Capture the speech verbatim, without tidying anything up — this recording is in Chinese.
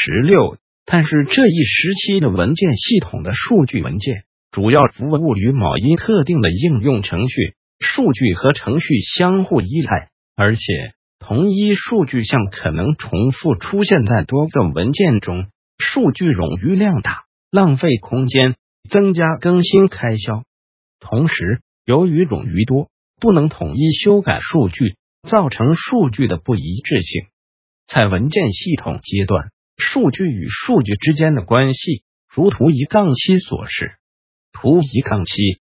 十六，但是这一时期的文件系统的数据文件主要服务于某一特定的应用程序，数据和程序相互依赖，而且同一数据项可能重复出现在多个文件中，数据冗余量大，浪费空间，增加更新开销。同时，由于冗余多，不能统一修改数据，造成数据的不一致性。在文件系统阶段，数据与数据之间的关系如图一杠七所示。图一杠七